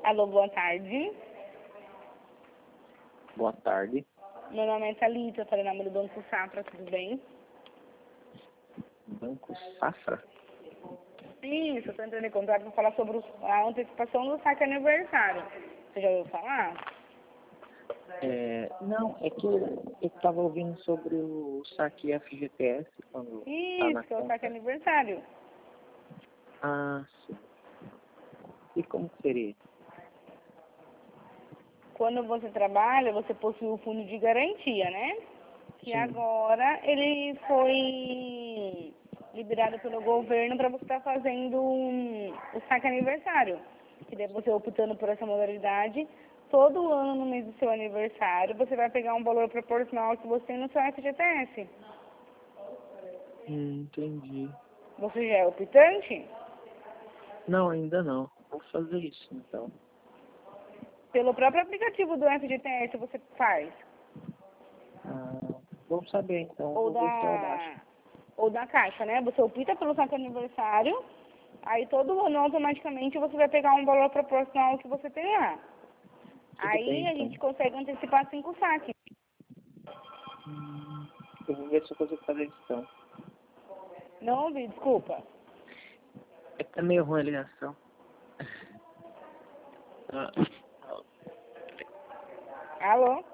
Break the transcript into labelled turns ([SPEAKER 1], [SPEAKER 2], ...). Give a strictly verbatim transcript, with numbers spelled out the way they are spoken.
[SPEAKER 1] Alô, boa tarde.
[SPEAKER 2] Boa tarde.
[SPEAKER 1] Meu nome é Thalita, eu falei nome do Banco Safra, tudo bem?
[SPEAKER 2] Banco Safra?
[SPEAKER 1] Isso, eu estou entrando em contato para falar sobre a antecipação do saque aniversário. Você já ouviu falar?
[SPEAKER 2] É, não, é que eu estava ouvindo sobre o saque F G T S quando tá na
[SPEAKER 1] Isso, que é o
[SPEAKER 2] conta.
[SPEAKER 1] saque aniversário.
[SPEAKER 2] Ah, sim. E como que seria?
[SPEAKER 1] Quando você trabalha, você possui o fundo de garantia, né? Que
[SPEAKER 2] Sim.
[SPEAKER 1] agora ele foi liberado pelo governo para você estar fazendo um, o saque aniversário. Que daí você optando por essa modalidade, todo ano no mês do seu aniversário, você vai pegar um valor proporcional que você tem no seu F G T S.
[SPEAKER 2] Hum, entendi.
[SPEAKER 1] Você já é optante?
[SPEAKER 2] Não, ainda não. Vou fazer isso, então.
[SPEAKER 1] Pelo próprio aplicativo do F G T S você faz.
[SPEAKER 2] Ah, vamos saber, então.
[SPEAKER 1] Ou
[SPEAKER 2] Vou ver se eu abaixo.
[SPEAKER 1] da, ou da Caixa, né? Você opta pelo saque aniversário, aí todo ano automaticamente você vai pegar um valor proporcional ao que você tem lá.
[SPEAKER 2] Tudo
[SPEAKER 1] Aí
[SPEAKER 2] bem,
[SPEAKER 1] a
[SPEAKER 2] então.
[SPEAKER 1] gente consegue antecipar cinco saques.
[SPEAKER 2] Hum, eu vou ver se eu consigo fazer isso, então.
[SPEAKER 1] Não ouvi, desculpa.
[SPEAKER 2] É que tá meio ruim a ligação. Ah,
[SPEAKER 1] Alô?